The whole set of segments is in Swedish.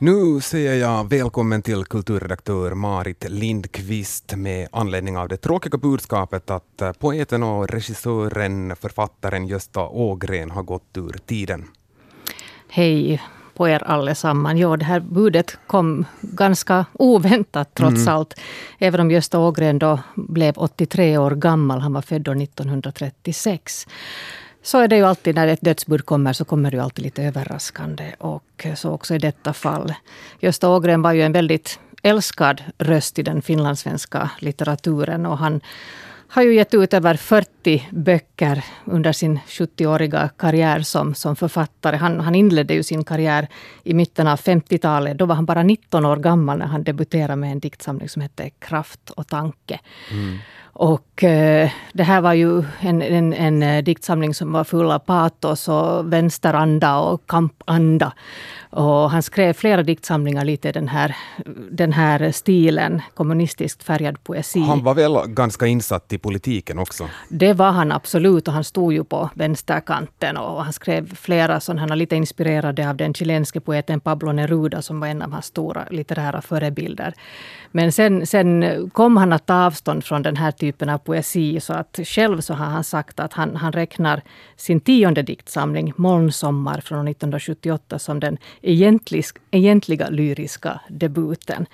Nu säger jag välkommen till kulturredaktör Marit Lindqvist med anledning av det tråkiga budskapet att poeten och regissören, författaren Gösta Ågren har gått ur tiden. Hej på er allesammans. Ja, det här budet kom ganska oväntat trots allt. Även om Gösta Ågren då blev 83 år gammal. Han var född år 1936. Så är det ju alltid när ett dödsbud kommer, så kommer det ju alltid lite överraskande. Och så också i detta fall. Gösta Ågren var ju en väldigt älskad röst i den finlandssvenska litteraturen. Och han har ju gett ut över 40 böcker under sin 70-åriga karriär som författare. Han inledde ju sin karriär i mitten av 50-talet. Då var han bara 19 år gammal när han debuterade med en diktsamling som hette Kraft och tanke. Och det här var ju en diktsamling som var full av patos och vänsteranda och kampanda. Och han skrev flera diktsamlingar lite i den här stilen, kommunistiskt färgad poesi. Han var väl ganska insatt i politiken också? Det var han absolut, och han stod ju på vänsterkanten. Och han skrev flera sådana lite inspirerade av den chilenske poeten Pablo Neruda som var en av hans stora litterära förebilder. Men sen kom han att ta avstånd från den här typen av poesi, så att själv så har han sagt att han räknar sin 10:e diktsamling Molnsommar från 1978 som den egentliga lyriska debuten.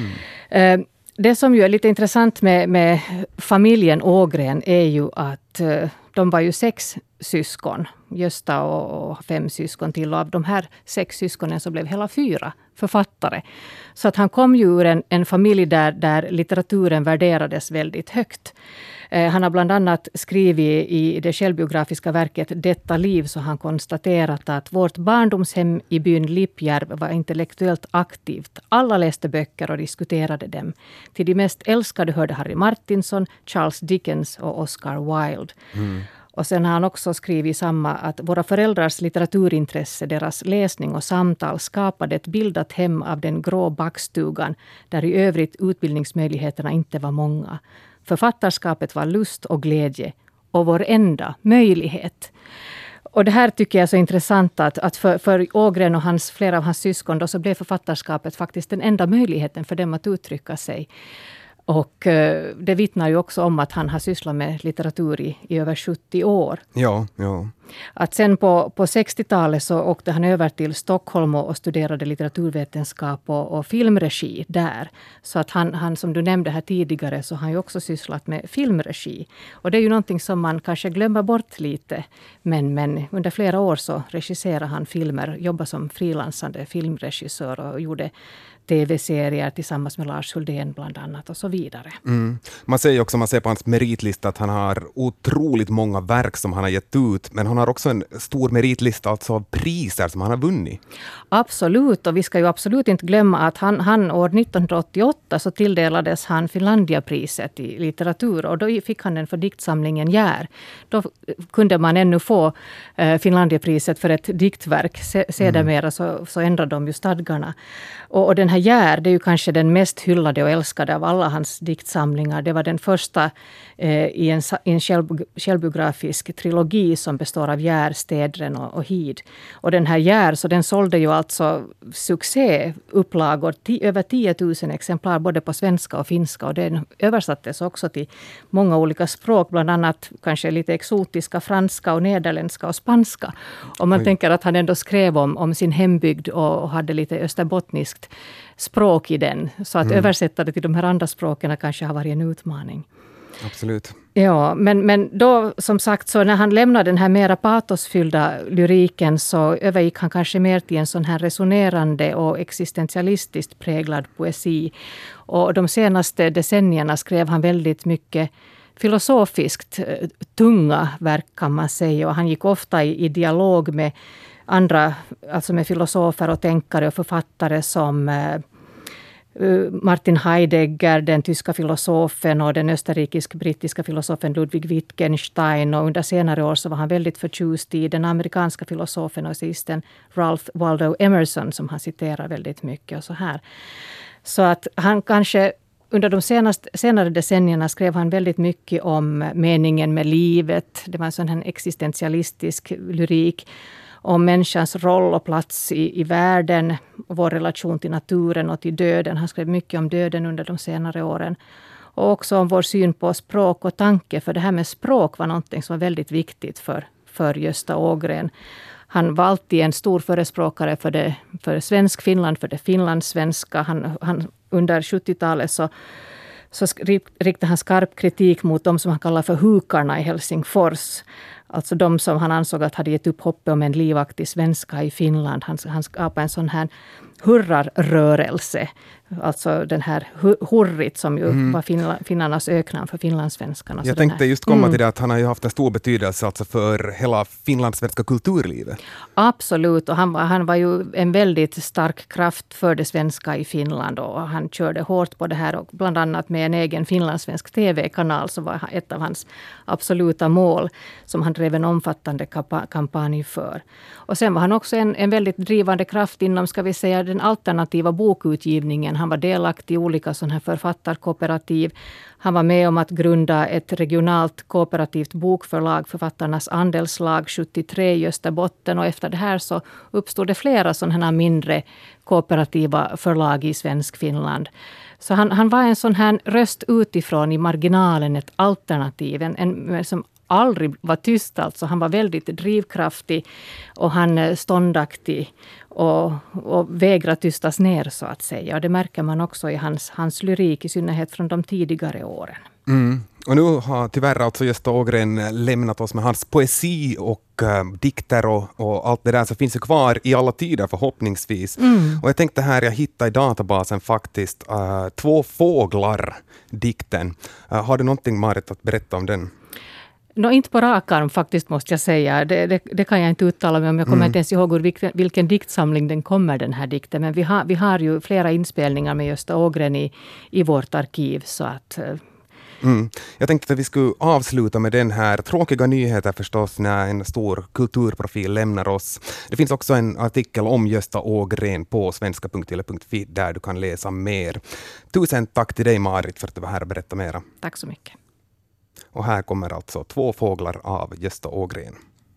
Det som ju är lite intressant med familjen Ågren är ju att de var ju 6 syskon. Gösta och 5 syskon till. Och av de här 6 syskonen så blev hela 4 författare. Så att han kom ju ur en familj där litteraturen värderades väldigt högt. Han har bland annat skrivit i det självbiografiska verket Detta liv, så han konstaterat att vårt barndomshem i byn Lippjärv var intellektuellt aktivt. Alla läste böcker och diskuterade dem. Till de mest älskade hörde Harry Martinson, Charles Dickens och Oscar Wilde. Och sen har han också skrivit samma att våra föräldrars litteraturintresse, deras läsning och samtal skapade ett bildat hem av den grå backstugan där i övrigt utbildningsmöjligheterna inte var många. Författarskapet var lust och glädje och vår enda möjlighet. Och det här tycker jag är så intressant att för Ågren och flera av hans syskon då så blev författarskapet faktiskt den enda möjligheten för dem att uttrycka sig. Och det vittnar ju också om att han har sysslat med litteratur i över 70 år. Ja. Att sen på 60-talet så åkte han över till Stockholm och studerade litteraturvetenskap och filmregi där. Så att han som du nämnde här tidigare, så har han ju också sysslat med filmregi. Och det är ju någonting som man kanske glömmer bort lite. Men under flera år så regisserade han filmer, jobbade som frilansande filmregissör och gjorde tv-serier tillsammans med Lars Huldén bland annat och så vidare. Man säger också, man ser på hans meritlista att han har otroligt många verk som han har gett ut, men han har också en stor meritlista alltså av priser som han har vunnit. Absolut, och vi ska ju absolut inte glömma att han år 1988 så tilldelades han Finlandiapriset i litteratur, och då fick han den för diktsamlingen Jär. Då kunde man ännu få Finlandiapriset för ett diktverk. Sedermera så ändrade de ju stadgarna. Och den här Jär, det är ju kanske den mest hyllade och älskade av alla hans diktsamlingar. Det var den första i en självbiografisk trilogi som består av Jär, Städren och Hid. Och den här Jär, så den sålde ju alltså succéupplagor, över 10 000 exemplar både på svenska och finska. Och den översattes också till många olika språk, bland annat kanske lite exotiska franska och nederländska och spanska. Och man tänker att han ändå skrev om sin hembygd och hade lite österbottniskt språk i den. Så att översätta det till de här andra språken kanske har varit en utmaning. Absolut. Ja, men då som sagt så när han lämnade den här mera patosfyllda lyriken så övergick han kanske mer till en sån här resonerande och existentialistiskt präglad poesi. Och de senaste decennierna skrev han väldigt mycket filosofiskt tunga verk kan man säga. Och han gick ofta i dialog med andra, alltså med filosofer och tänkare och författare som Martin Heidegger, den tyska filosofen, och den österrikisk-brittiska filosofen Ludwig Wittgenstein. Och under senare år så var han väldigt förtjust i den amerikanska filosofen och assisten Ralph Waldo Emerson som han citerar väldigt mycket och så här. Så att han kanske under de senare decennierna skrev han väldigt mycket om meningen med livet. Det var en sån här existentialistisk lyrik. om människans roll och plats i världen, vår relation till naturen och till döden. Han skrev mycket om döden under de senare åren. Och också om vår syn på språk och tanke, för det här med språk var någonting som var väldigt viktigt för Gösta Ågren. Han var alltid en stor förespråkare för svensk Finland, för det finlandssvenska. Han under 70-talet så riktade han skarp kritik mot de som han kallar för hukarna i Helsingfors. Alltså de som han ansåg att hade gett upp hoppet om en livaktig svenska i Finland. Han skapade en sån här hurrarrörelse. Alltså den här hurrit som ju var finnarnas öknamn för finlandssvenskarna. Jag tänkte just komma till det att han har ju haft en stor betydelse alltså för hela finlandssvenska kulturlivet. Absolut, och han var ju en väldigt stark kraft för det svenska i Finland och han körde hårt på det här och bland annat med en egen finlandssvensk tv-kanal så var ett av hans absoluta mål som han drev en omfattande kampanj för. Och sen var han också en väldigt drivande kraft inom, ska vi säga, den alternativa bokutgivningen. Han var delaktig i olika sådana här författarkooperativ. Han var med om att grunda ett regionalt kooperativt bokförlag, Författarnas andelslag 73 i Österbotten. Och efter det här så uppstod det flera sådana här mindre kooperativa förlag i svensk Finland. Så han var en sån här röst utifrån i marginalen, ett alternativ. En som aldrig var tyst alltså. Han var väldigt drivkraftig och han ståndaktig och vägrade tystas ner så att säga. Och det märker man också i hans lyrik, i synnerhet från de tidigare åren. Mm. Och nu har tyvärr alltså Gösta Ågren lämnat oss med hans poesi och dikter och allt det där som finns ju kvar i alla tider förhoppningsvis. Och jag tänkte här, jag hittade i databasen faktiskt Två fåglar, dikten. Har du någonting, Marit, att berätta om den? Inte på rak arm faktiskt måste jag säga. Det kan jag inte uttala mig om. Jag kommer inte ens ihåg vilken diktsamling den kommer, den här dikten. Men vi har ju flera inspelningar med Gösta Ågren i vårt arkiv. Så att... Jag tänkte att vi skulle avsluta med den här. Tråkiga nyheter förstås när en stor kulturprofil lämnar oss. Det finns också en artikel om Gösta Ågren på svenska.yle.fi där du kan läsa mer. Tusen tack till dig, Marit, för att du var här och berättade mera. Tack så mycket. Och här kommer alltså Två fåglar av Gösta Ågren.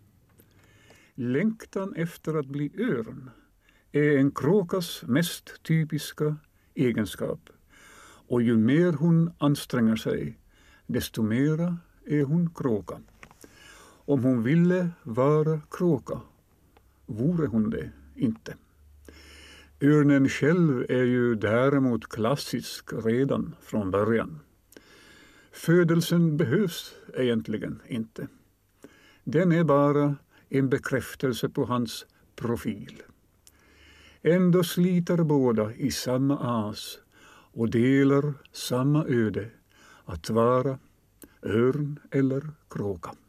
Längtan efter att bli örn är en kråkas mest typiska egenskap. Och ju mer hon anstränger sig, desto mera är hon kråka. Om hon ville vara kråka, vore hon det inte. Örnen själv är ju däremot klassisk redan från början. Födelsen behövs egentligen inte. Den är bara en bekräftelse på hans profil. Ändå sliter båda i samma as och delar samma öde, att vara örn eller kråka.